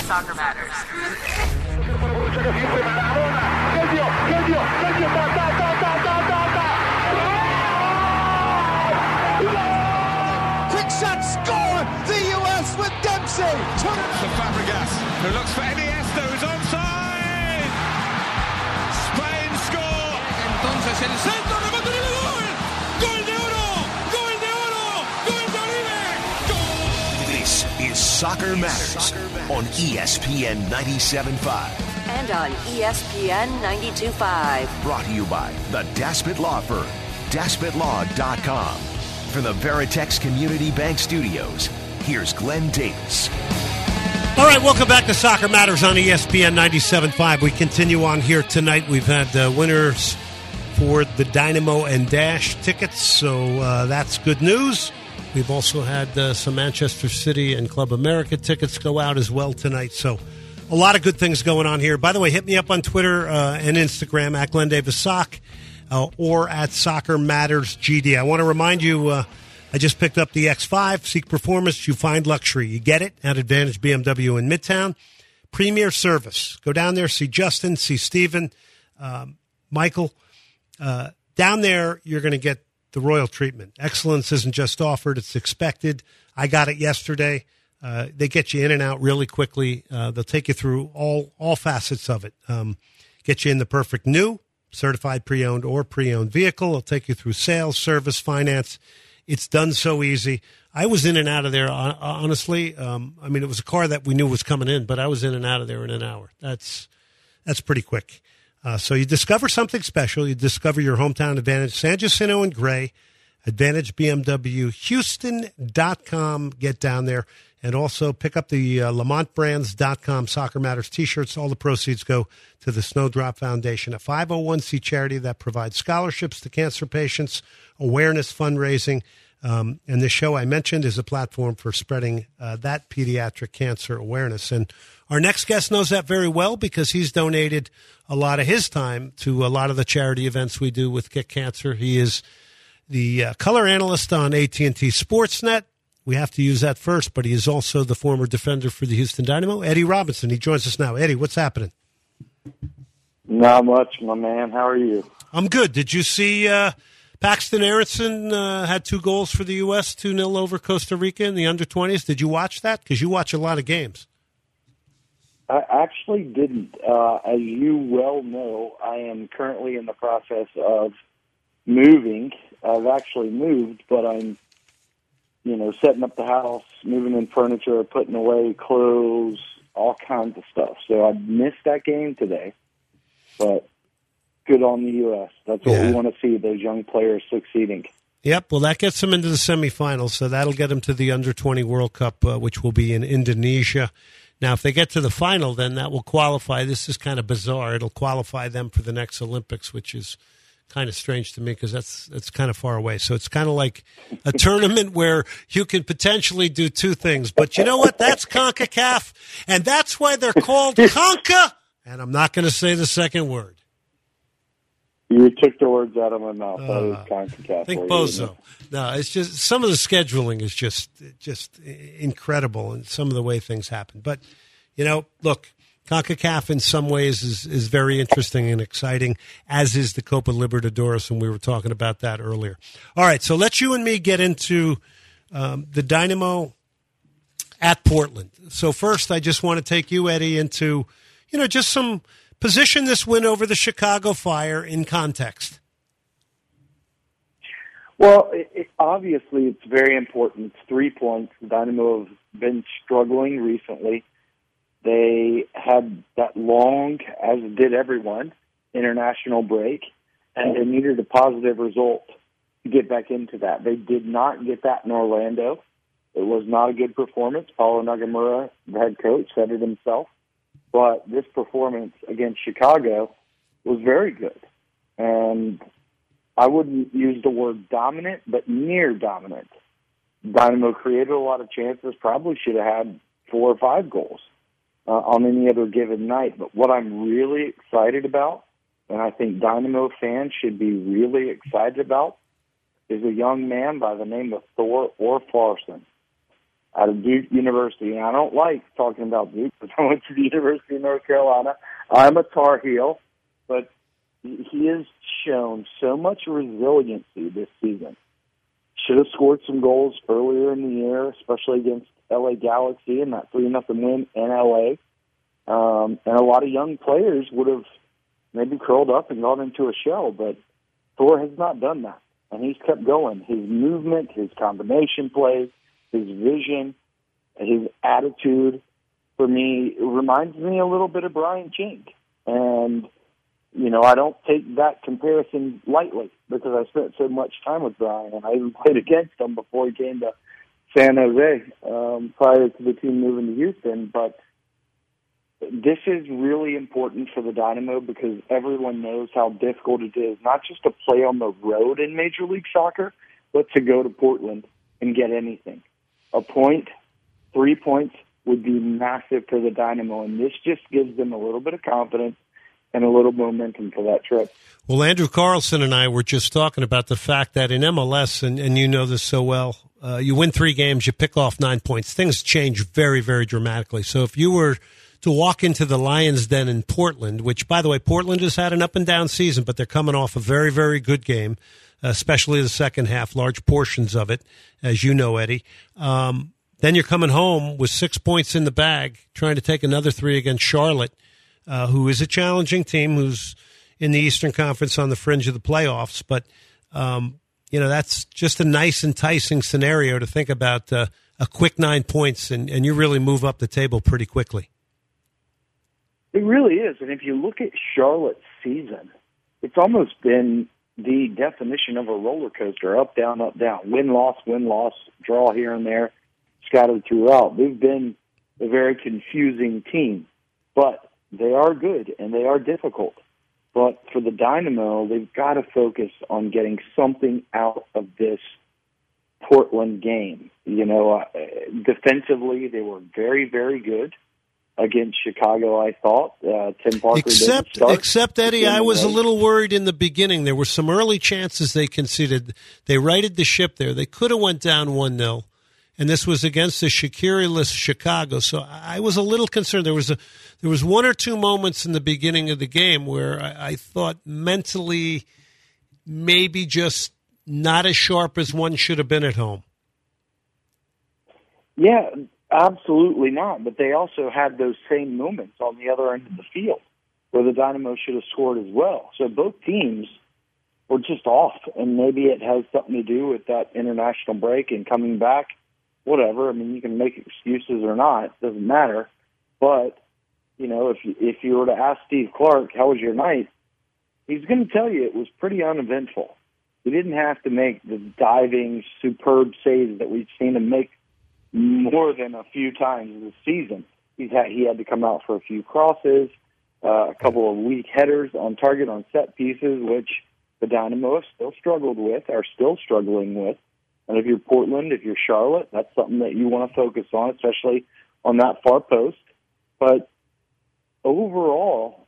Soccer Matters. Quick shot, score! The U.S. with Dempsey! For Fabregas, who looks for Iniesta, who's onside! Spain score! Entonces el centro, remate de gol! ¡Gol de oro! ¡Gol de oro! ¡Gol de Oribe! ¡Gol! This is Soccer Matters on ESPN 97.5. And on ESPN 92.5. Brought to you by the Daspit Law Firm, DaspitLaw.com. From the Veritex Community Bank Studios, here's Glenn Davis. All right, welcome back to Soccer Matters on ESPN 97.5. We continue on here tonight. We've had winners for the Dynamo and Dash tickets, so that's good news. We've also had some Manchester City and Club America tickets go out as well tonight, so a lot of good things going on here. By the way, hit me up on Twitter and Instagram at Glenn Davis Sock or at Soccer Matters GD. I want to remind you, I just picked up the X5. Seek performance, you find luxury. You get it at Advantage BMW in Midtown. Premier service. Go down there, see Justin, see Steven, Michael. Down there, you're going to get the royal treatment. Excellence isn't just offered, it's expected. I got it yesterday. They get you in and out really quickly. They'll take you through all facets of it. Get you in the perfect new, certified pre-owned or pre-owned vehicle. They'll take you through sales, service, finance. It's done so easy. I was in and out of there, honestly. I mean, it was a car that we knew was coming in, but I was in and out of there in an hour. That's pretty quick. So you discover something special. You discover your hometown advantage. San Jacinto and Gray, Advantage BMW, Houston.com. Get down there. And also pick up the LamontBrands.com Soccer Matters T-shirts. All the proceeds go to the Snowdrop Foundation, a 501c charity that provides scholarships to cancer patients, awareness fundraising. And this show I mentioned is a platform for spreading that pediatric cancer awareness. And our next guest knows that very well because he's donated a lot of his time to a lot of the charity events we do with Kick Cancer. He is the color analyst on AT&T Sportsnet. We have to use that first, but he is also the former defender for the Houston Dynamo, Eddie Robinson. He joins us now. Eddie, what's happening? Not much, my man. How are you? I'm good. Did you see Paxton Aronson had 2 goals for the U.S., 2-0 over Costa Rica in the under-20s? Did you watch that? Because you watch a lot of games. I actually didn't. As you well know, I am currently in the process of moving. I've actually moved, but I'm setting up the house, moving in furniture, putting away clothes, all kinds of stuff. So I missed that game today, but good on the U.S. That's what we want to see, those young players succeeding. Yep, well, that gets them into the semifinals, so that'll get them to the Under-20 World Cup, which will be in Indonesia. Now, if they get to the final, then that will qualify. This is kind of bizarre. It'll qualify them for the next Olympics, which is kind of strange to me because that's kind of far away. So it's kind of like a tournament where you can potentially do 2 things. But you know what? That's CONCACAF, and that's why they're called CONCA. And I'm not going to say the second word. You took the words out of my mouth. That was CONCACAF. I think Bozo. No, it's just some of the scheduling is just incredible, and some of the way things happen. But, look, CONCACAF in some ways is very interesting and exciting, as is the Copa Libertadores, and we were talking about that earlier. All right, so let's you and me get into the Dynamo at Portland. So first, I just want to take you, Eddie, into, just some position this win over the Chicago Fire in context. Well, obviously it's very important. It's 3 points. The Dynamo have been struggling recently. They had that long, as did everyone, international break, and they needed a positive result to get back into that. They did not get that in Orlando. It was not a good performance. Paulo Nagamura, the head coach, said it himself. But this performance against Chicago was very good. And I wouldn't use the word dominant, but near dominant. Dynamo created a lot of chances, probably should have had 4 or 5 goals on any other given night. But what I'm really excited about, and I think Dynamo fans should be really excited about, is a young man by the name of Thor Orfarsson. out of Duke University. And I don't like talking about Duke because I went to the University of North Carolina. I'm a Tar Heel, but he has shown so much resiliency this season. Should have scored some goals earlier in the year, especially against LA Galaxy in that 3-0 win in LA. And a lot of young players would have maybe curled up and gone into a shell, but Thor has not done that. And he's kept going. His movement, his combination plays, his vision, his attitude, for me, it reminds me a little bit of Brian Chink. And, I don't take that comparison lightly because I spent so much time with Brian, and I even played against him before he came to San Jose prior to the team moving to Houston. But this is really important for the Dynamo because everyone knows how difficult it is, not just to play on the road in Major League Soccer, but to go to Portland and get anything. A point, 3 points would be massive for the Dynamo, and this just gives them a little bit of confidence and a little momentum for that trip. Well, Andrew Carlson and I were just talking about the fact that in MLS, and you know this so well, you win 3 games, you pick off 9 points. Things change very, very dramatically. So if you were to walk into the Lions' Den in Portland, which, by the way, Portland has had an up-and-down season, but they're coming off a very, very good game, especially the second half, large portions of it, as you know, Eddie. Then you're coming home with 6 points in the bag, trying to take another 3 against Charlotte, who is a challenging team, who's in the Eastern Conference on the fringe of the playoffs. But, that's just a nice, enticing scenario to think about a quick 9 points, and you really move up the table pretty quickly. It really is. And if you look at Charlotte's season, it's almost been the definition of a roller coaster, up, down, win, loss, draw here and there, scattered throughout. They've been a very confusing team, but they are good and they are difficult. But for the Dynamo, they've got to focus on getting something out of this Portland game. Defensively, they were very, very good against Chicago, I thought. Tim Parker Except, Eddie, I was a little worried in the beginning. There were some early chances they conceded. They righted the ship there. They could have went down 1-0, and this was against a Shaqiri-less Chicago. So I was a little concerned. There was 1 or 2 moments in the beginning of the game where I thought mentally maybe just not as sharp as one should have been at home. Yeah, absolutely not. But they also had those same moments on the other end of the field where the Dynamo should have scored as well. So both teams were just off, and maybe it has something to do with that international break and coming back. Whatever. I mean, you can make excuses or not. It doesn't matter. But, if you were to ask Steve Clark, how was your night? He's going to tell you it was pretty uneventful. He didn't have to make the diving, superb saves that we've seen him make more than a few times this season. He had to come out for a few crosses, a couple of weak headers on target on set pieces, which the Dynamo have still struggled with, are still struggling with. And if you're Portland, if you're Charlotte, that's something that you want to focus on, especially on that far post. But overall,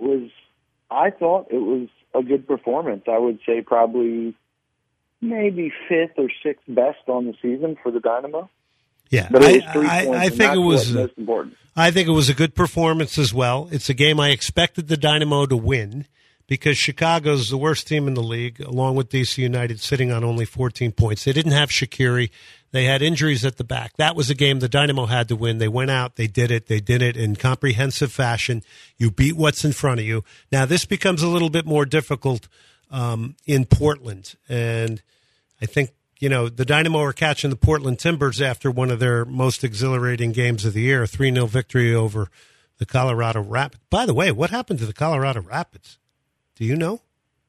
I thought it was a good performance. I would say probably maybe 5th or 6th best on the season for the Dynamo. Yeah, but it was 3 I points, think it was most important. I think it was a good performance as well. It's a game I expected the Dynamo to win because Chicago's the worst team in the league, along with DC United, sitting on only 14 points. They didn't have Shaqiri. They had injuries at the back. That was a game the Dynamo had to win. They went out. They did it. They did it in comprehensive fashion. You beat what's in front of you. Now, this becomes a little bit more difficult in Portland. And I think, the Dynamo are catching the Portland Timbers after one of their most exhilarating games of the year, a 3-0 victory over the Colorado Rapids. By the way, what happened to the Colorado Rapids? Do you know?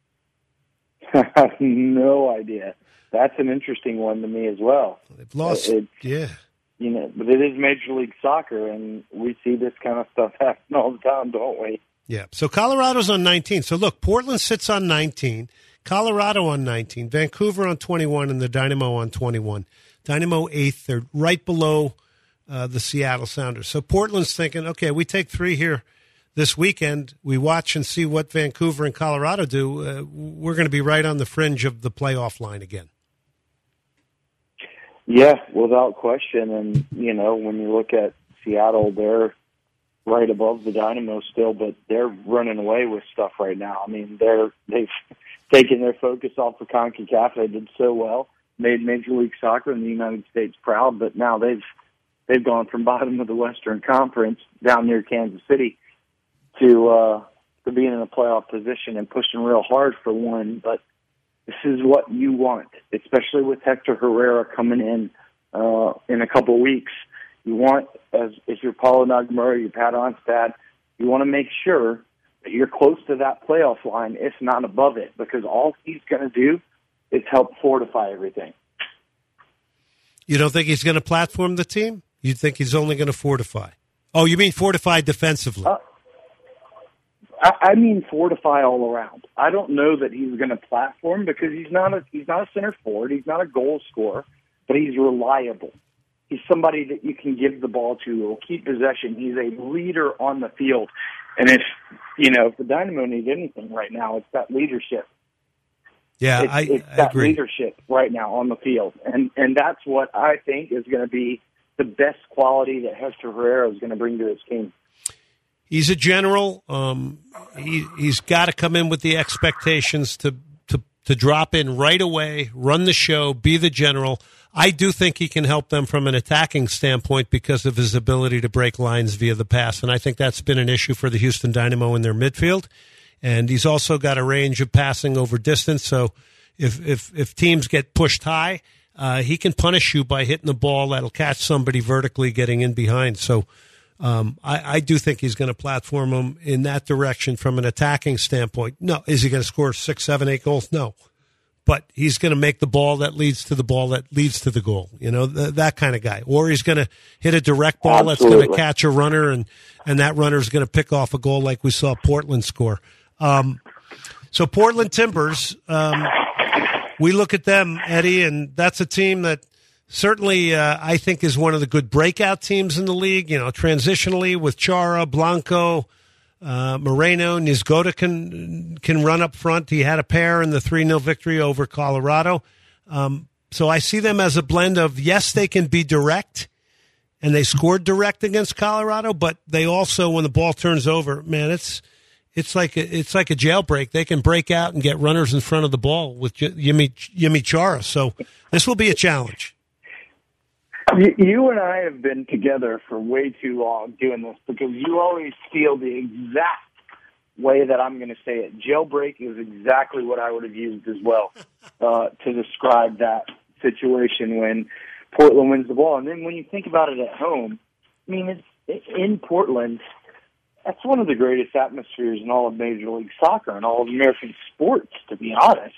I have no idea. That's an interesting one to me as well. They've lost, yeah. But it is Major League Soccer, and we see this kind of stuff happen all the time, don't we? Yeah. So Colorado's on 19. So look, Portland sits on 19, Colorado on 19, Vancouver on 21, and the Dynamo on 21. Dynamo 8th. They're right below the Seattle Sounders. So Portland's thinking, okay, we take 3 here this weekend. We watch and see what Vancouver and Colorado do. We're going to be right on the fringe of the playoff line again. Yeah, without question. And, when you look at Seattle, they're right above the Dynamo still, but they're running away with stuff right now. I mean, they've taken their focus off of CONCACAF. They did so well, made Major League Soccer in the United States proud, but now they've gone from bottom of the Western Conference down near Kansas City to being in a playoff position and pushing real hard for one. But this is what you want, especially with Hector Herrera coming in a couple of weeks. You want, as your Paulo Nagamura, your Pat Onstad, you want to make sure that you're close to that playoff line, if not above it, because all he's going to do is help fortify everything. You don't think he's going to platform the team? You think he's only going to fortify? Oh, you mean fortify defensively? I mean fortify all around. I don't know that he's going to platform because he's not a center forward. He's not a goal scorer, but he's reliable. He's somebody that you can give the ball to, who will keep possession. He's a leader on the field. And if the Dynamo need anything right now, it's that leadership. Yeah, it's I that agree. Leadership right now on the field. And that's what I think is going to be the best quality that Hector Herrera is going to bring to his team. He's a general. He's got to come in with the expectations to drop in right away, run the show, be the general. I do think he can help them from an attacking standpoint because of his ability to break lines via the pass, and I think that's been an issue for the Houston Dynamo in their midfield. And he's also got a range of passing over distance, so if teams get pushed high, he can punish you by hitting the ball that'll catch somebody vertically getting in behind. So I do think he's going to platform him in that direction from an attacking standpoint. No. Is he going to score 6, 7, 8 goals? No. But he's going to make the ball that leads to the ball that leads to the goal, that kind of guy. Or he's going to hit a direct ball That's going to catch a runner, and that runner is going to pick off a goal like we saw Portland score. So Portland Timbers, we look at them, Eddie, and that's a team that certainly I think is one of the good breakout teams in the league. Transitionally with Chara, Blanco, Moreno, Nizgoda can run up front. He had a pair in the 3-0 victory over Colorado. So I see them as a blend of, yes, they can be direct, and they scored direct against Colorado, but they also, when the ball turns over, man, it's like a jailbreak. They can break out and get runners in front of the ball with Yimi Chara. So this will be a challenge. You and I have been together for way too long doing this because you always feel the exact way that I'm going to say it. Jailbreak is exactly what I would have used as well to describe that situation when Portland wins the ball. And then when you think about it at home, I mean, it's in Portland. That's one of the greatest atmospheres in all of Major League Soccer and all of American sports, to be honest.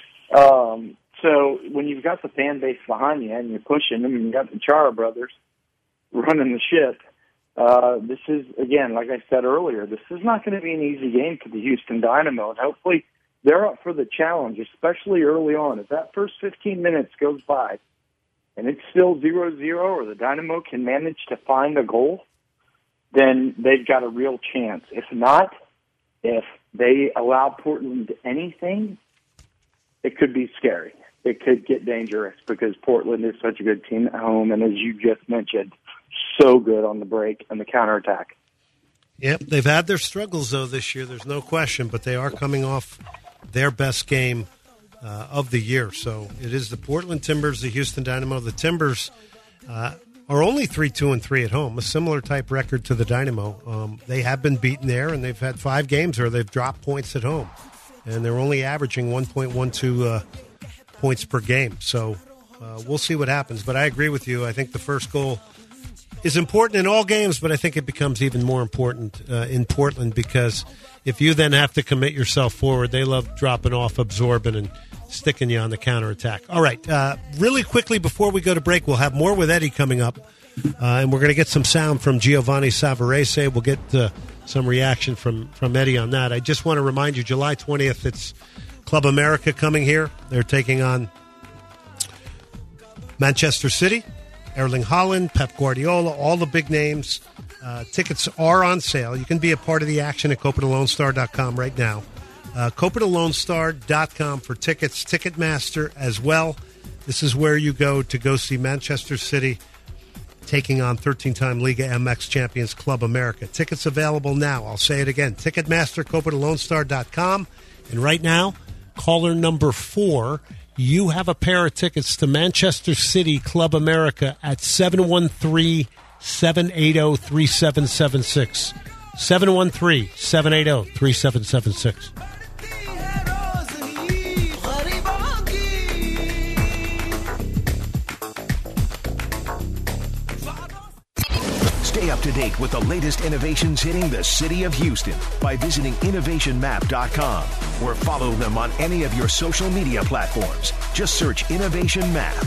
So when you've got the fan base behind you and you're pushing them and you've got the Chara brothers running the ship, this is, again, like I said earlier, this is not going to be an easy game for the Houston Dynamo. And hopefully they're up for the challenge, especially early on. If that first 15 minutes goes by and it's still 0-0 or the Dynamo can manage to find a goal, then they've got a real chance. If not, if they allow Portland anything, it could be scary. It could get dangerous because Portland is such a good team at home, and as you just mentioned, so good on the break and the counterattack. Yep, they've had their struggles, though, this year. There's no question, but they are coming off their best game of the year. So it is the Portland Timbers, the Houston Dynamo. The Timbers are only 3-2-3 at home, a similar type record to the Dynamo. They have been beaten there, and they've had 5 games where they've dropped points at home, and they're only averaging 1.12 points per game. So we'll see what happens. But I agree with you. I think the first goal is important in all games, but I think it becomes even more important in Portland because if you then have to commit yourself forward, they love dropping off, absorbing, and sticking you on the counterattack. All right, really quickly before we go to break, we'll have more with Eddie coming up, and we're going to get some sound from Giovanni Savarese. We'll get some reaction from Eddie on that. I just want to remind you, July 20th, it's Club America coming here. They're taking on Manchester City, Erling Haaland, Pep Guardiola, all the big names. Tickets are on sale. You can be a part of the action at CopenALoneStar.com right now. CopenALoneStar.com for tickets. Ticketmaster as well. This is where you go see Manchester City taking on 13-time Liga MX champions Club America. Tickets available now. I'll say it again. Ticketmaster, CopaDeLoneStar.com. And right now, caller number 4, you have a pair of tickets to Manchester City Club America at 713-780-3776. 713-780-3776. Stay up to date with the latest innovations hitting the city of Houston by visiting innovationmap.com or follow them on any of your social media platforms. Just search Innovation Map.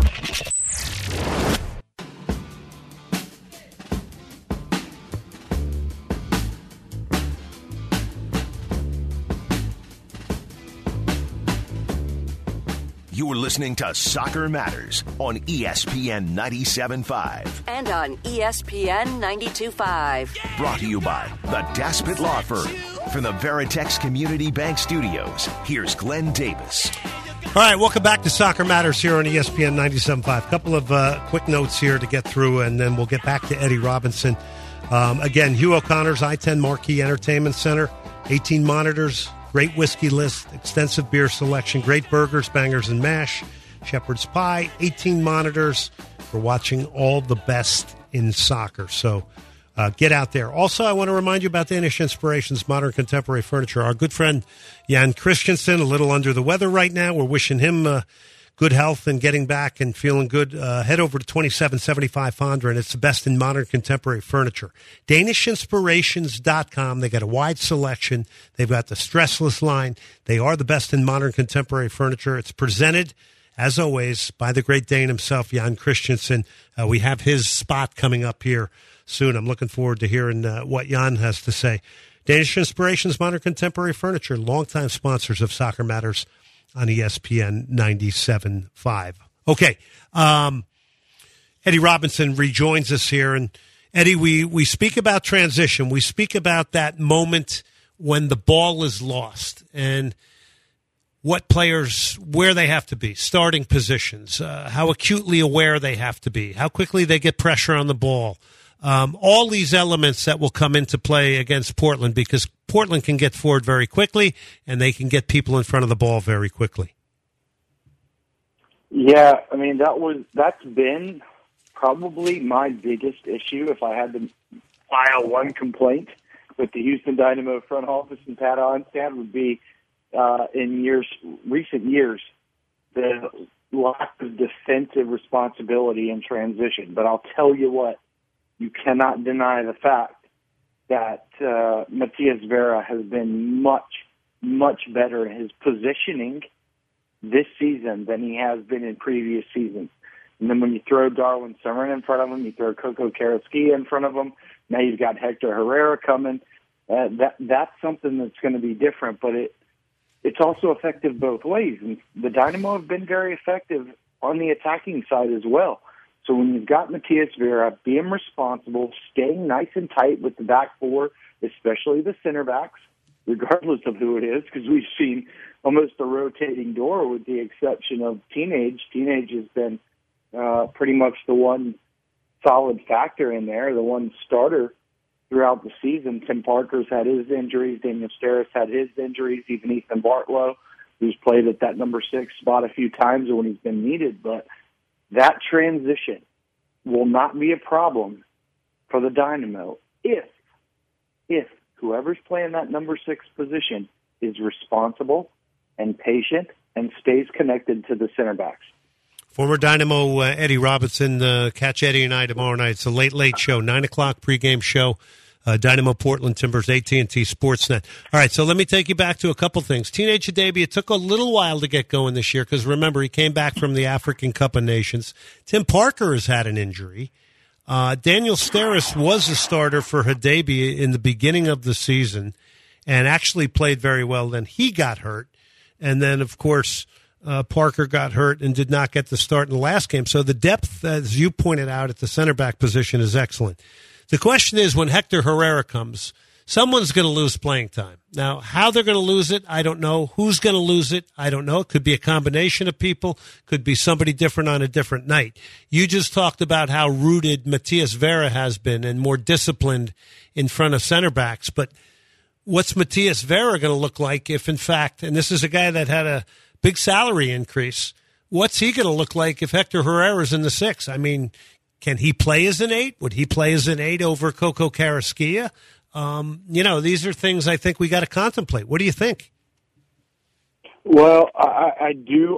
You're listening to Soccer Matters on ESPN 97.5. And on ESPN 92.5. Brought to you by the Daspit Law Firm. From the Veritex Community Bank Studios, here's Glenn Davis. All right, welcome back to Soccer Matters here on ESPN 97.5. Couple of quick notes here to get through, and then we'll get back to Eddie Robinson. Again, Hugh O'Connor's I-10 Marquee Entertainment Center, 18 monitors, great whiskey list, extensive beer selection, great burgers, bangers, and mash, shepherd's pie, 18 monitors for watching all the best in soccer. So get out there. Also, I want to remind you about Danish Inspirations Modern Contemporary Furniture. Our good friend Jan Christensen, a little under the weather right now. We're wishing him good health and getting back and feeling good. Head over to 2775 Fondren, and it's the best in modern contemporary furniture. DanishInspirations.com. They got a wide selection. They've got the stressless line. They are the best in modern contemporary furniture. It's presented, as always, by the great Dane himself, Jan Christensen. We have his spot coming up here soon. I'm looking forward to hearing what Jan has to say. Danish Inspirations Modern Contemporary Furniture, longtime sponsors of Soccer Matters on ESPN 97.5. Okay. Eddie Robinson rejoins us here. And, Eddie, we speak about transition. We speak about that moment when the ball is lost and what players, where they have to be, starting positions, how acutely aware they have to be, how quickly they get pressure on the ball. All these elements that will come into play against Portland, because Portland can get forward very quickly and they can get people in front of the ball very quickly. Yeah, I mean, that's been probably my biggest issue. If I had to file one complaint with the Houston Dynamo front office and Pat Onstad, would be in recent years, the lack of defensive responsibility in transition. But I'll tell you what, you cannot deny the fact that Matias Vera has been much, much better in his positioning this season than he has been in previous seasons. And then when you throw Darwin Summer in front of him, you throw Coco Carrasquilla in front of him, now you've got Hector Herrera coming. That's something that's going to be different, but it's also effective both ways. And the Dynamo have been very effective on the attacking side as well. So when you've got Matias Vera, being responsible, staying nice and tight with the back four, especially the center backs, regardless of who it is, because we've seen almost a rotating door with the exception of Teenage. Teenage has been pretty much the one solid factor in there, the one starter throughout the season. Tim Parker's had his injuries. Daniel Steres had his injuries. Even Ethan Bartlow, who's played at that number 6 spot a few times when he's been needed. But that transition will not be a problem for the Dynamo if whoever's playing that number 6 position is responsible and patient and stays connected to the center backs. Former Dynamo Eddie Robinson, catch Eddie and I tomorrow night. It's a late show, 9 o'clock pregame show. Dynamo Portland Timbers, AT&T Sportsnet. All right, so let me take you back to a couple things. Teenage Hadebe, it took a little while to get going this year because, remember, he came back from the African Cup of Nations. Tim Parker has had an injury. Daniel Steres was a starter for Hadebe in the beginning of the season and actually played very well. Then he got hurt. And then, of course, Parker got hurt and did not get the start in the last game. So the depth, as you pointed out, at the center back position is excellent. The question is, when Hector Herrera comes, someone's going to lose playing time. Now, how they're going to lose it, I don't know. Who's going to lose it, I don't know. It could be a combination of people, could be somebody different on a different night. You just talked about how rooted Matias Vera has been and more disciplined in front of center backs, but what's Matias Vera going to look like if, in fact, and this is a guy that had a big salary increase, what's he going to look like if Hector Herrera's in the 6? I mean, can he play as an 8? Would he play as an 8 over Coco Carrasquilla? These are things I think we got to contemplate. What do you think? Well, I do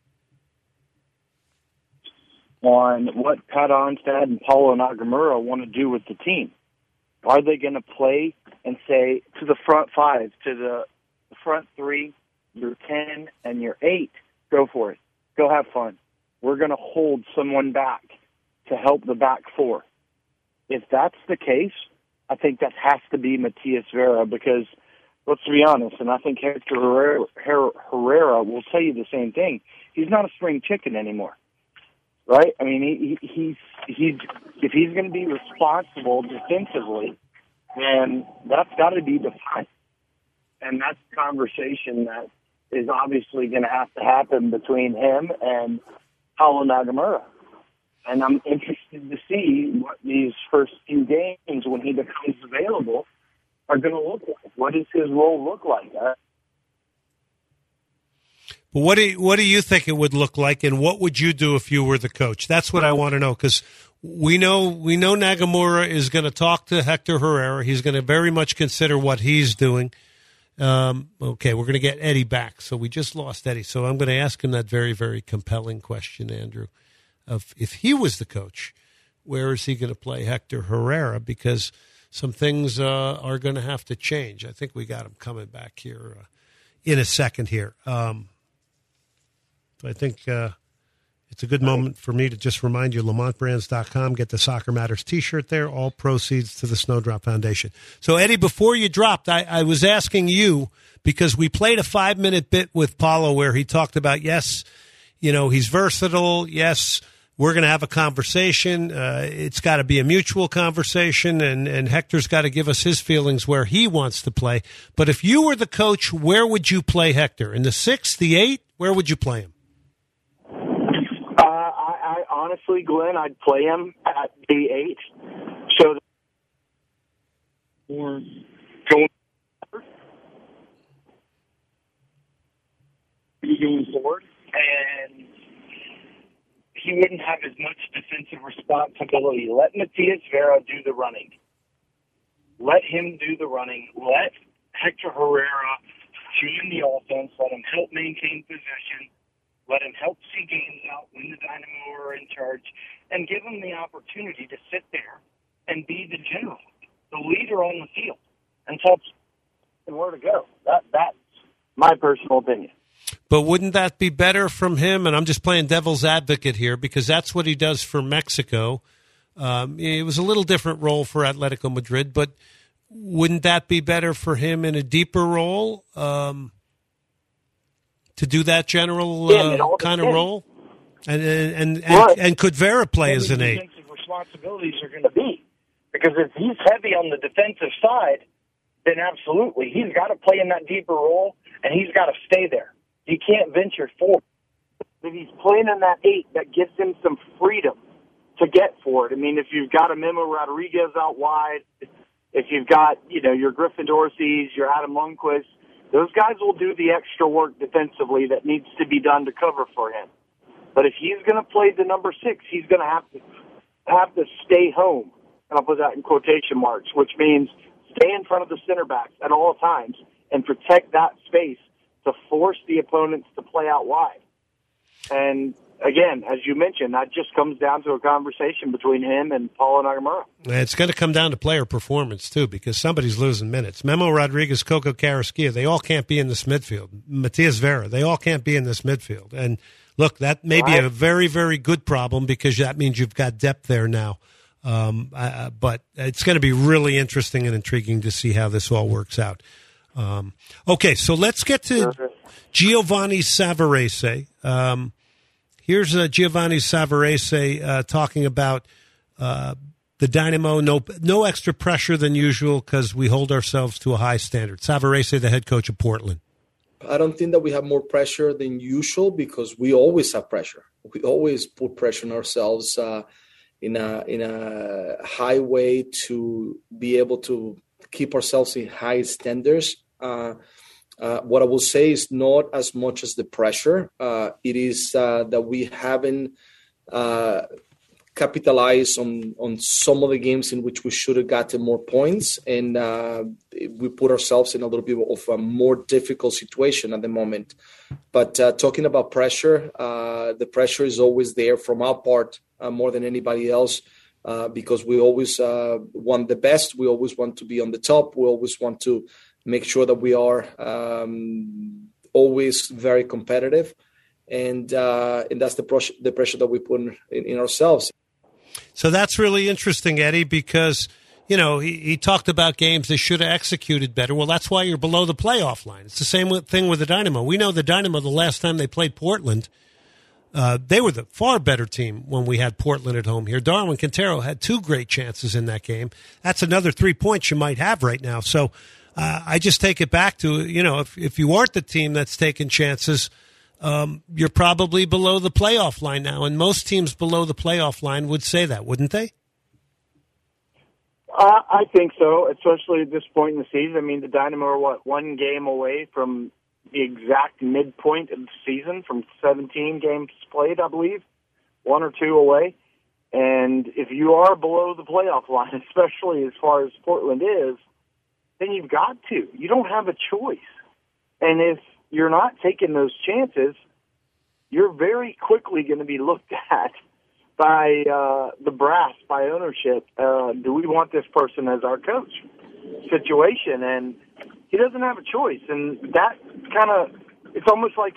on what Pat Onstad and Paulo Nagamura want to do with the team. Are they going to play and say to the front 5, to the front 3, your 10 and your 8, go for it. Go have fun. We're going to hold someone back to help the back 4. If that's the case, I think that has to be Matias Vera because, let's be honest, and I think Hector Herrera will tell you the same thing. He's not a spring chicken anymore, right? I mean, he's if he's going to be responsible defensively, then that's got to be defined. And that's a conversation that is obviously going to have to happen between him and Paulo Nagamura. And I'm interested to see what these first few games, when he becomes available, are going to look like. What does his role look like? What do you think it would look like, and what would you do if you were the coach? That's what I want to know, because we know Nagamura is going to talk to Hector Herrera. He's going to very much consider what he's doing. Okay, we're going to get Eddie back. So we just lost Eddie. So I'm going to ask him that very, very compelling question, Andrew, of if he was the coach, where is he going to play Hector Herrera? Because some things are going to have to change. I think we got him coming back here in a second here. So I think it's a good moment for me to just remind you, LamontBrands.com. Get the Soccer Matters T-shirt there. All proceeds to the Snowdrop Foundation. So, Eddie, before you dropped, I was asking you, because we played a 5-minute bit with Paulo where he talked about, yes, he's versatile. Yes, we're going to have a conversation. It's got to be a mutual conversation, and Hector's got to give us his feelings where he wants to play. But if you were the coach, where would you play Hector? In the 6, the 8? Where would you play him? Honestly, Glenn, I'd play him at the 8. So we're going forward, and he wouldn't have as much defensive responsibility. Let Matias Vera do the running. Let him do the running. Let Hector Herrera tune the offense. Let him help maintain possession. Let him help see games out when the Dynamo are in charge, and give him the opportunity to sit there and be the general, the leader on the field, and tell him where to go. That's my personal opinion. But wouldn't that be better from him? And I'm just playing devil's advocate here, because that's what he does for Mexico. It was a little different role for Atletico Madrid, but wouldn't that be better for him in a deeper role? To do that general kind of role, and could Vera play as an 8? Defensive responsibilities are going to be, because if he's heavy on the defensive side, then absolutely he's got to play in that deeper role, and he's got to stay there. He can't venture forward. If he's playing in that 8, that gives him some freedom to get forward. I mean, if you've got a Memo Rodriguez out wide, if you've got your Griffin Dorsey's, your Adam Lundqvist. Those guys will do the extra work defensively that needs to be done to cover for him. But if he's going to play the number 6, he's going to have to stay home. And I'll put that in quotation marks, which means stay in front of the center backs at all times and protect that space to force the opponents to play out wide. And again, as you mentioned, that just comes down to a conversation between him and Paulo Nagamura. It's going to come down to player performance, too, because somebody's losing minutes. Memo Rodriguez, Coco Carrasquilla, they all can't be in this midfield. Matias Vera, they all can't be in this midfield. And, look, that may be a very, very good problem, because that means you've got depth there now. But it's going to be really interesting and intriguing to see how this all works out. Okay, so let's get to Giovanni Savarese. Here's Giovanni Savarese talking about the the Dynamo, no extra pressure than usual because we hold ourselves to a high standard. Savarese, the head coach of Portland. I don't think that we have more pressure than usual because we always have pressure. We always put pressure on ourselves in a high way to be able to keep ourselves in high standards. What I will say is not as much as the pressure. It is that we haven't capitalize on some of the games in which we should have gotten more points, and we put ourselves in a little bit of a more difficult situation at the moment. But talking about pressure, the pressure is always there from our part more than anybody else because we always want the best. We always want to be on the top. We always want to make sure that we are always very competitive. And that's the pressure that we put in ourselves. So that's really interesting, Eddie, because, you know, he talked about games they should have executed better. Well, that's why you're below the playoff line. It's the same thing with the Dynamo. We know the Dynamo, the last time they played Portland, they were the far better team when we had Portland at home here. Darwin Quintero had 2 great chances in that game. That's another 3 points you might have right now. So I just take it back to, you know, if you aren't the team that's taking chances, you're probably below the playoff line now, and most teams below the playoff line would say that, wouldn't they? I think so, especially at this point in the season. I mean, the Dynamo are, 1 game away from the exact midpoint of the season, from 17 games played, I believe, 1 or 2 away. And if you are below the playoff line, especially as far as Portland is, then you've got to. You don't have a choice. And if you're not taking those chances, you're very quickly going to be looked at by the brass, by ownership. Do we want this person as our coach situation? And he doesn't have a choice. And that kind of, it's almost like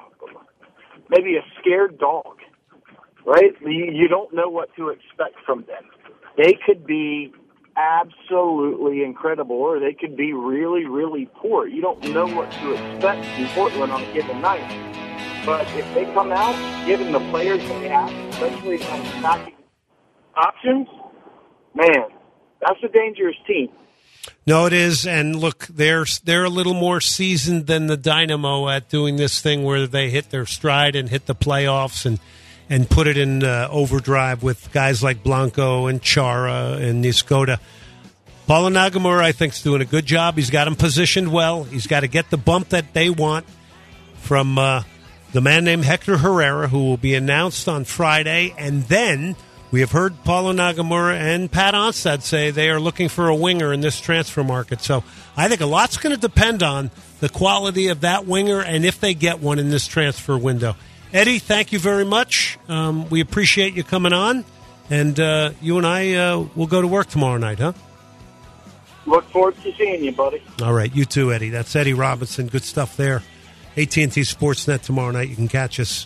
maybe a scared dog, right? You don't know what to expect from them. They could be absolutely incredible, or they could be really, really poor. You don't know what to expect in Portland on a given night. But if they come out, given the players they have, especially on attacking options, man, that's a dangerous team. No, it is. And look, they're a little more seasoned than the Dynamo at doing this thing where they hit their stride and hit the playoffs and put it in overdrive with guys like Blanco and Chara and Niskota. Paulo Nagamura, I think, is doing a good job. He's got him positioned well. He's got to get the bump that they want from the man named Hector Herrera, who will be announced on Friday. And then we have heard Paulo Nagamura and Pat Onstad say they are looking for a winger in this transfer market. So I think a lot's going to depend on the quality of that winger and if they get one in this transfer window. Eddie, thank you very much. We appreciate you coming on, and you and I will go to work tomorrow night, huh? Look forward to seeing you, buddy. All right, you too, Eddie. That's Eddie Robinson. Good stuff there. AT&T Sportsnet tomorrow night. You can catch us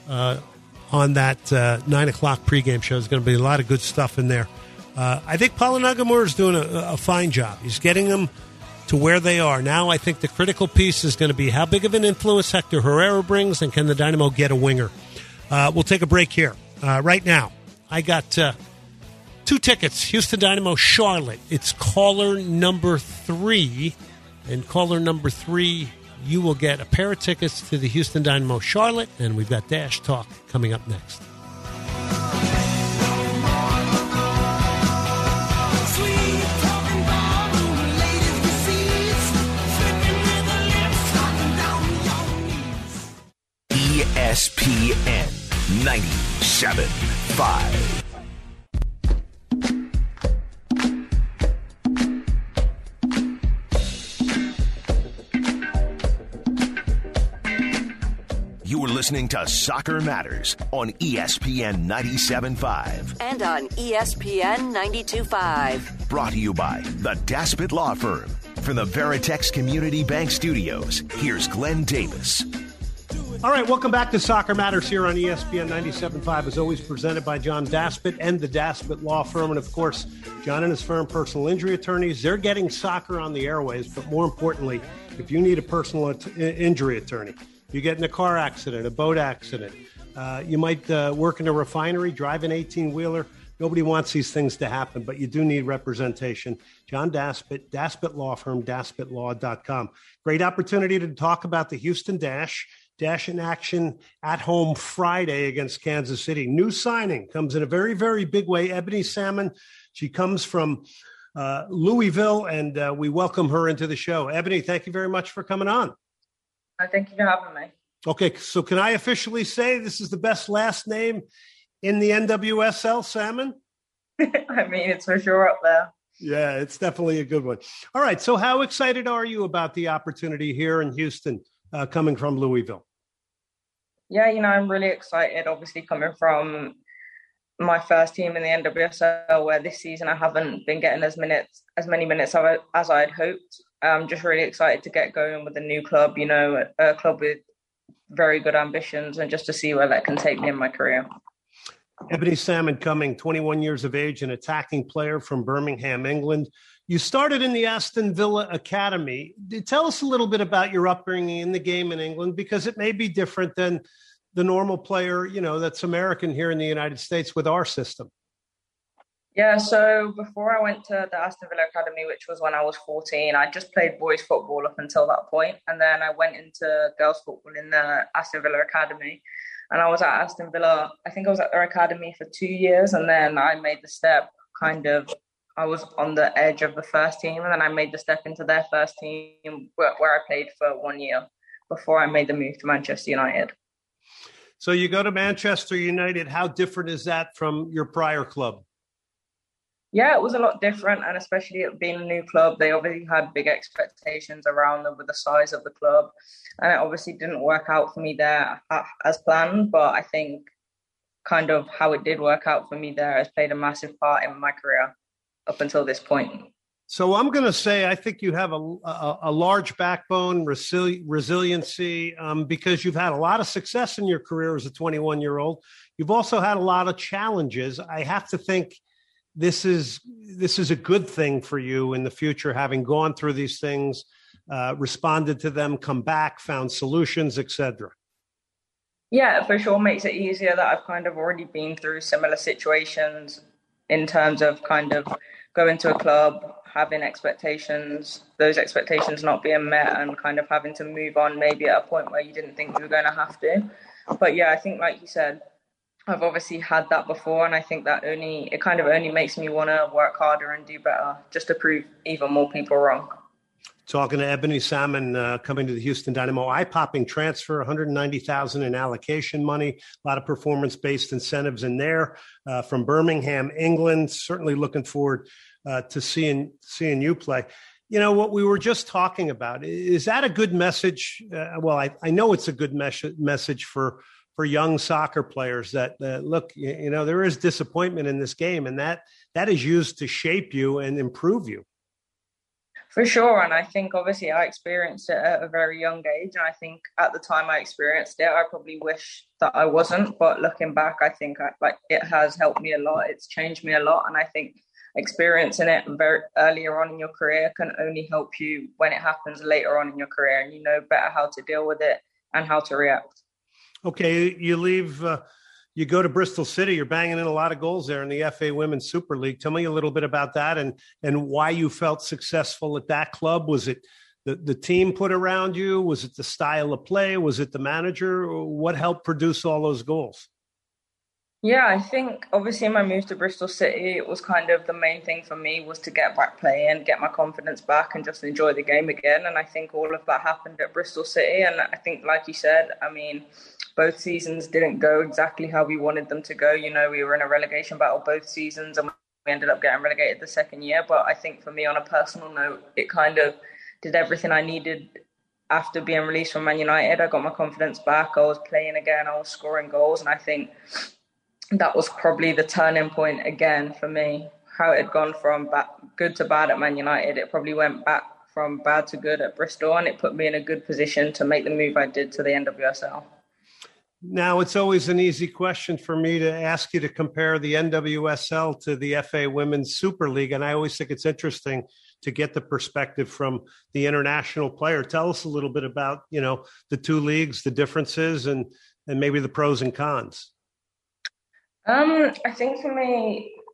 on that 9 o'clock pregame show. There's going to be a lot of good stuff in there. I think Paulo Nagamura is doing a fine job. He's getting them to where they are. Now I think the critical piece is going to be how big of an influence Hector Herrera brings, and can the Dynamo get a winger? We'll take a break here. Right now, I got 2 tickets, Houston Dynamo, Charlotte. It's caller number 3, and caller number 3, you will get a pair of tickets to the Houston Dynamo, Charlotte, and we've got Dash Talk coming up next. ESPN 97.5. You are listening to Soccer Matters on ESPN 97.5. And on ESPN 92.5. Brought to you by the Daspit Law Firm. From the Veritex Community Bank Studios, here's Glenn Davis. All right, welcome back to Soccer Matters here on ESPN 97.5, as always presented by John Daspit and the Daspit Law Firm. And, of course, John and his firm, personal injury attorneys. They're getting soccer on the airways, but more importantly, if you need a personal injury attorney, you get in a car accident, a boat accident, you might work in a refinery, drive an 18-wheeler, Nobody wants these things to happen, but you do need representation. John Daspit, Daspit Law Firm, DaspitLaw.com. Great opportunity to talk about the Houston Dash. Dash in action at home Friday against Kansas City. New signing comes in a very, very big way. Ebony Salmon. She comes from Louisville, and we welcome her into the show. Ebony, thank you very much for coming on. Thank you for having me. Okay, so can I officially say this is the best last name in the NWSL, Salmon? I mean, it's for sure up there. Yeah, it's definitely a good one. All right, so how excited are you about the opportunity here in Houston coming from Louisville? Yeah, I'm really excited, obviously coming from my first team in the NWSL, where this season I haven't been getting as many minutes as I'd hoped. I'm just really excited to get going with a new club, a club with very good ambitions, and just to see where that can take me in my career. Ebony Salmon coming, 21 years of age, an attacking player from Birmingham, England. You started in the Aston Villa Academy. Tell us a little bit about your upbringing in the game in England, because it may be different than the normal player, that's American here in the United States with our system. Yeah, so before I went to the Aston Villa Academy, which was when I was 14, I just played boys football up until that point. And then I went into girls football in the Aston Villa Academy. And I was at Aston Villa, I think I was at their academy for 2 years. And then I made the step I was on the edge of the first team. And then I made the step into their first team where I played for 1 year before I made the move to Manchester United. So you go to Manchester United. How different is that from your prior club? Yeah, it was a lot different, and especially it being a new club, they obviously had big expectations around them with the size of the club, and it obviously didn't work out for me there as planned, but I think kind of how it did work out for me there has played a massive part in my career up until this point. So I'm going to say I think you have a large backbone, resiliency, because you've had a lot of success in your career as a 21-year-old. You've also had a lot of challenges. I have to think this is a good thing for you in the future, having gone through these things, responded to them, come back, found solutions, etc. Yeah, for sure makes it easier that I've kind of already been through similar situations in terms of kind of going to a club, having expectations, those expectations not being met, and kind of having to move on maybe at a point where you didn't think you were going to have to. But yeah, I think like you said, I've obviously had that before, and I think that it kind of only makes me want to work harder and do better just to prove even more people wrong. Talking to Ebony Salmon, coming to the Houston Dynamo, eye-popping transfer, $190,000 in allocation money, a lot of performance-based incentives in there, from Birmingham, England. Certainly looking forward to seeing you play. What we were just talking about, is that a good message? Well, I know it's a good message for young soccer players that look, there is disappointment in this game, and that is used to shape you and improve you. For sure. And I think obviously I experienced it at a very young age. And I think at the time I experienced it, I probably wish that I wasn't. But looking back, I think it has helped me a lot. It's changed me a lot. And I think experiencing it very earlier on in your career can only help you when it happens later on in your career. And you know better how to deal with it and how to react. Okay, you leave... You go to Bristol City, you're banging in a lot of goals there in the FA Women's Super League. Tell me a little bit about that and why you felt successful at that club. Was it the team put around you? Was it the style of play? Was it the manager? What helped produce all those goals? Yeah, I think obviously my move to Bristol City, it was kind of the main thing for me was to get back playing, get my confidence back and just enjoy the game again. And I think all of that happened at Bristol City. And I think, like you said, both seasons didn't go exactly how we wanted them to go. We were in a relegation battle both seasons and we ended up getting relegated the second year. But I think for me, on a personal note, it kind of did everything I needed after being released from Man United. I got my confidence back. I was playing again. I was scoring goals. And I think that was probably the turning point again for me. How it had gone from good to bad at Man United, it probably went back from bad to good at Bristol. And it put me in a good position to make the move I did to the NWSL. Now, it's always an easy question for me to ask you to compare the NWSL to the FA Women's Super League. And I always think it's interesting to get the perspective from the international player. Tell us a little bit about, the two leagues, the differences, and maybe the pros and cons. I think for me,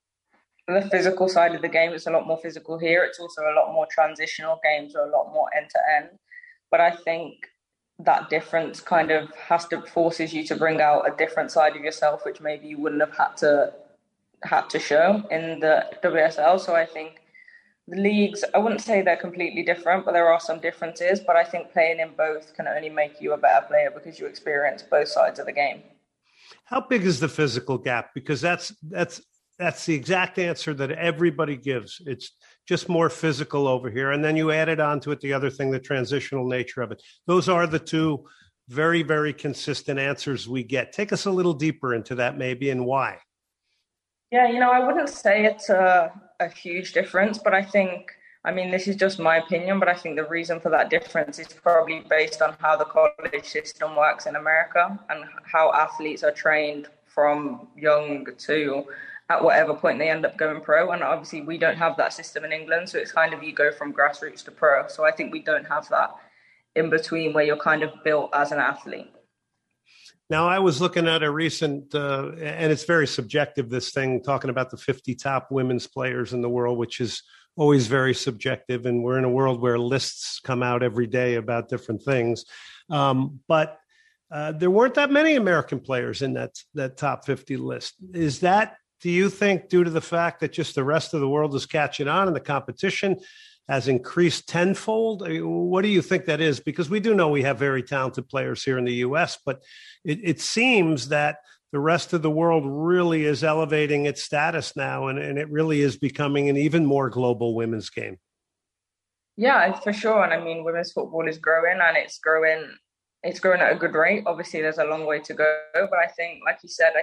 the physical side of the game. It's a lot more physical here. It's also a lot more transitional. Games are a lot more end to end. But I think that difference kind of forces you to bring out a different side of yourself, which maybe you wouldn't have had to show in the WSL. So I think the leagues, I wouldn't say they're completely different, but there are some differences. But I think playing in both can only make you a better player because you experience both sides of the game. How big is the physical gap? Because that's the exact answer that everybody gives. It's just more physical over here. And then you added on to it the other thing, the transitional nature of it. Those are the two very, very consistent answers we get. Take us a little deeper into that maybe, and why. Yeah, I wouldn't say it's a huge difference, but I think, this is just my opinion, but I think the reason for that difference is probably based on how the college system works in America and how athletes are trained from young to at whatever point they end up going pro. And obviously we don't have that system in England. So it's kind of, you go from grassroots to pro. So I think we don't have that in between where you're kind of built as an athlete. Now, I was looking at a recent, and it's very subjective, this thing, talking about the 50 top women's players in the world, which is always very subjective. And we're in a world where lists come out every day about different things. But there weren't that many American players in that top 50 list. Is that, do you think, due to the fact that just the rest of the world is catching on and the competition has increased tenfold? What do you think that is? Because we do know we have very talented players here in the U.S., but it seems that the rest of the world really is elevating its status now, and it really is becoming an even more global women's game. Yeah, for sure. And women's football is growing, and it's growing at a good rate. Obviously, there's a long way to go, but I think, like you said,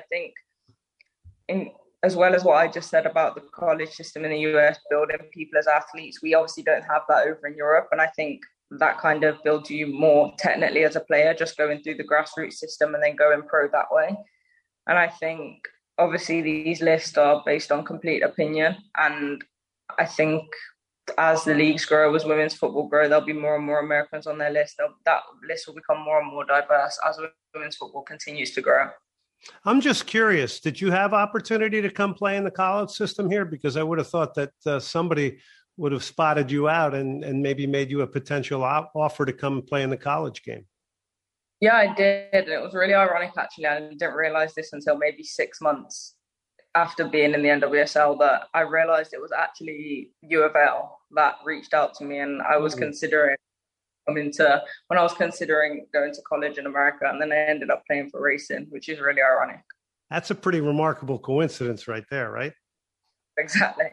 as well as what I just said about the college system in the US building people as athletes, we obviously don't have that over in Europe. And I think that kind of builds you more technically as a player, just going through the grassroots system and then going pro that way. And I think obviously these lists are based on complete opinion. And I think as the leagues grow, as women's football grow, there'll be more and more Americans on their list. That list will become more and more diverse as women's football continues to grow. I'm just curious, did you have opportunity to come play in the college system here? Because I would have thought that somebody would have spotted you out and maybe made you a potential offer to come play in the college game. Yeah, I did. And it was really ironic, actually. I didn't realize this until maybe 6 months after being in the NWSL, that I realized it was actually U of L that reached out to me, and I was considering going to college in America, and then I ended up playing for Racing, which is really ironic. That's a pretty remarkable coincidence right there, right? Exactly.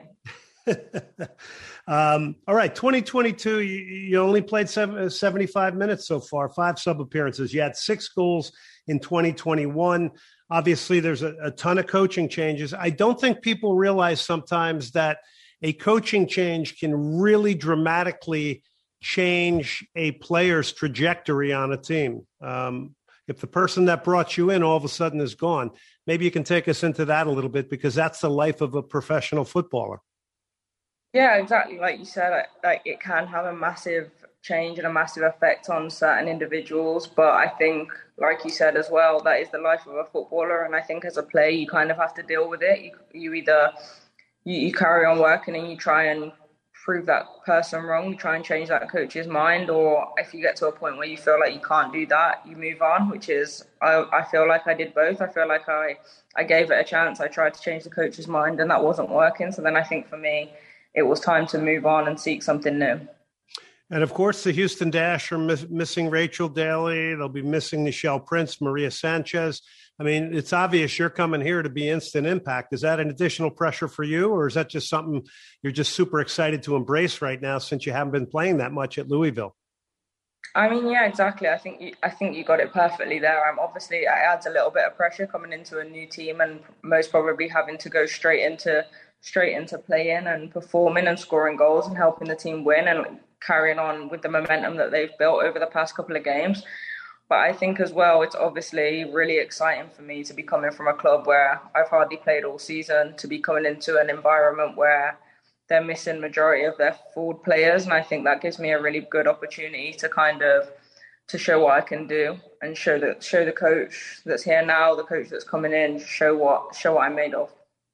All right, 2022, you only played 75 minutes so far, 5 sub appearances. You had 6 goals in 2021. Obviously, there's a ton of coaching changes. I don't think people realize sometimes that a coaching change can really dramatically change a player's trajectory on a team. If the person that brought you in all of a sudden is gone, maybe you can take us into that a little bit, because that's the life of a professional footballer. Yeah, exactly. Like you said, it can have a massive change and a massive effect on certain individuals. But I think, like you said as well, that is the life of a footballer. And I think as a player, you kind of have to deal with it. You either you carry on working and you try and prove that person wrong, you try and change that coach's mind, or if you get to a point where you feel like you can't do that, you move on, which is, I feel like I did both. I feel like I gave it a chance. I tried to change the coach's mind and that wasn't working. So then I think for me, it was time to move on and seek something new. And of course, the Houston Dash are missing Rachel Daly. They'll be missing Nichelle Prince, Maria Sanchez. I mean, it's obvious you're coming here to be instant impact. Is that an additional pressure for you, or is that just something you're just super excited to embrace right now since you haven't been playing that much at Louisville? Yeah, exactly. I think you got it perfectly there. Obviously, it adds a little bit of pressure coming into a new team and most probably having to go straight into playing and performing and scoring goals and helping the team win and carrying on with the momentum that they've built over the past couple of games. But I think as well, it's obviously really exciting for me to be coming from a club where I've hardly played all season, to be coming into an environment where they're missing majority of their forward players. And I think that gives me a really good opportunity to show what I can do and show the coach that's here now, the coach that's coming in, show what I'm made of.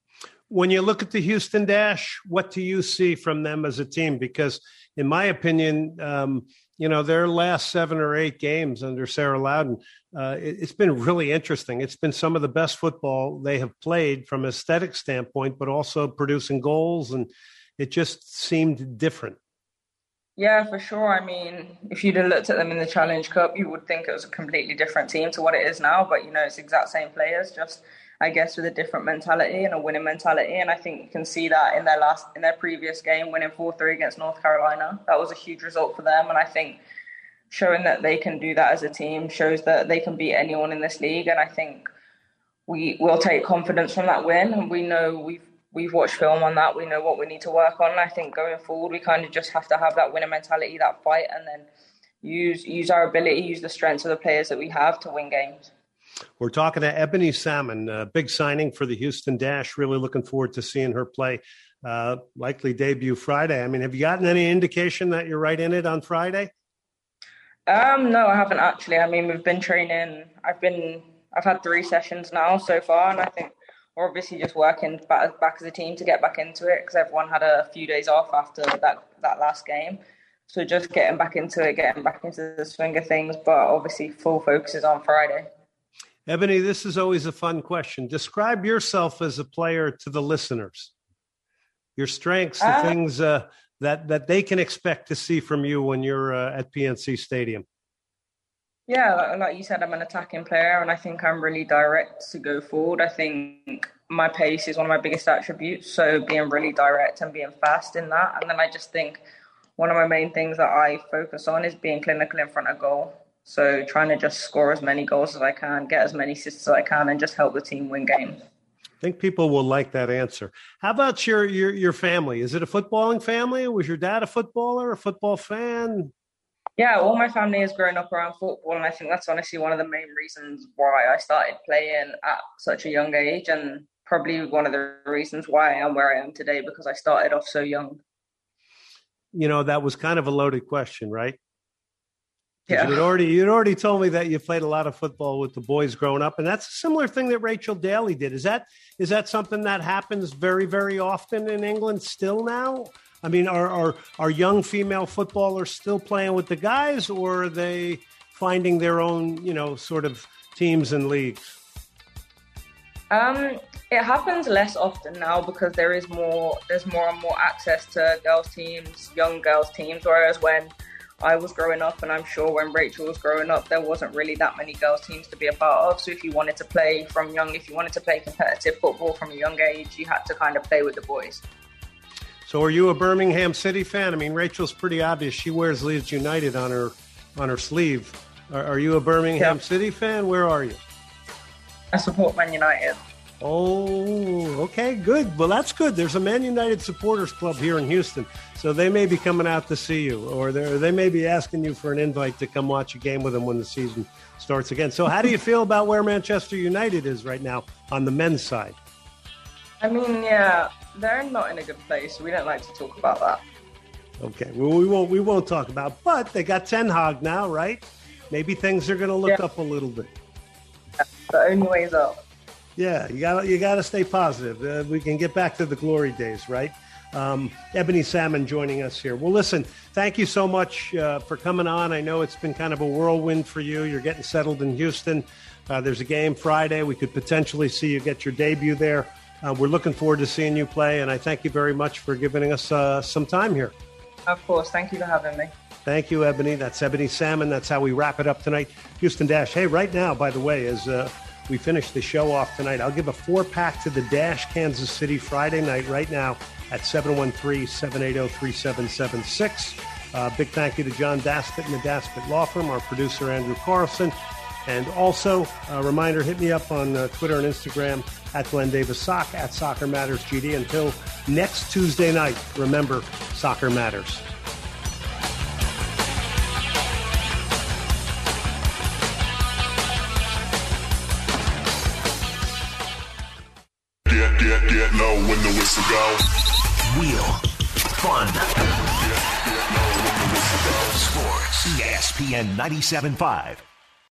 When you look at the Houston Dash, what do you see from them as a team? Because in my opinion, their last 7 or 8 games under Sarah Loudon, it's been really interesting. It's been some of the best football they have played from an aesthetic standpoint, but also producing goals, and it just seemed different. Yeah, for sure. I mean, if you'd have looked at them in the Challenge Cup, you would think it was a completely different team to what it is now. But, it's the exact same players, just, I guess, with a different mentality and a winning mentality. And I think you can see that in their previous game, winning 4-3 against North Carolina. That was a huge result for them. And I think showing that they can do that as a team shows that they can beat anyone in this league. And I think we will take confidence from that win. And we know we've watched film on that. We know what we need to work on. And I think going forward, we kind of just have to have that winning mentality, that fight, and then use our ability, use the strengths of the players that we have to win games. We're talking to Ebony Salmon, a big signing for the Houston Dash. Really looking forward to seeing her play. Likely debut Friday. I mean, have you gotten any indication that you're right in it on Friday? No, I haven't actually. I mean, we've been training. I've had 3 sessions now so far, and I think we're obviously just working back as a team to get back into it because everyone had a few days off after that last game. So just getting back into it, getting back into the swing of things, but obviously full focus is on Friday. Ebony, this is always a fun question. Describe yourself as a player to the listeners. Your strengths, the things that they can expect to see from you when you're at PNC Stadium. Yeah, like you said, I'm an attacking player, and I think I'm really direct to go forward. I think my pace is one of my biggest attributes, so being really direct and being fast in that. And then I just think one of my main things that I focus on is being clinical in front of goal. So trying to just score as many goals as I can, get as many assists as I can, and just help the team win games. I think people will like that answer. How about your family? Is it a footballing family? Was your dad a footballer, a football fan? Yeah, all my family has grown up around football, and I think that's honestly one of the main reasons why I started playing at such a young age, and probably one of the reasons why I am where I am today, because I started off so young. That was kind of a loaded question, right? Yeah. You'd already told me that you played a lot of football with the boys growing up, and that's a similar thing that Rachel Daly did. Is that something that happens very, very often in England still now? I mean, are young female footballers still playing with the guys, or are they finding their own, sort of teams and leagues? It happens less often now because there's more and more access to girls teams, young girls teams, whereas when I was growing up, and I'm sure when Rachel was growing up, there wasn't really that many girls teams to be a part of. So if you wanted to play competitive football from a young age, you had to kind of play with the boys. So are you a Birmingham City fan? I mean, Rachel's pretty obvious. She wears Leeds United on her sleeve. Are you a Birmingham City fan? Where are you? I support Man United. Oh, okay, good. Well, that's good. There's a Man United supporters club here in Houston, so they may be coming out to see you, or they may be asking you for an invite to come watch a game with them when the season starts again. So how do you feel about where Manchester United is right now on the men's side? I mean, yeah, they're not in a good place. We don't like to talk about that. Okay, well, we won't talk about it, but they got Ten Hag now, right? Maybe things are going to look up a little bit. The only way is up. Yeah, you gotta stay positive. We can get back to the glory days, right? Ebony Salmon joining us here. Well, listen, thank you so much for coming on. I know it's been kind of a whirlwind for you. You're getting settled in Houston. There's a game Friday. We could potentially see you get your debut there. We're looking forward to seeing you play, and I thank you very much for giving us some time here. Of course. Thank you for having me. Thank you, Ebony. That's Ebony Salmon. That's how we wrap it up tonight. Houston Dash. Hey, right now, by the way, as we finish the show off tonight, I'll give a 4-pack to the Dash Kansas City Friday night right now at 713-780-3776. Big thank you to John Daspit and the Daspit Law Firm, our producer, Andrew Carlson. And also, a reminder, hit me up on Twitter and Instagram at Glenn Davis Sock, at Soccer Matters GD. Until next Tuesday night, remember, soccer matters. Get low when the whistle goes. Real fun. Get low when the whistle goes. Sports. ESPN 97.5.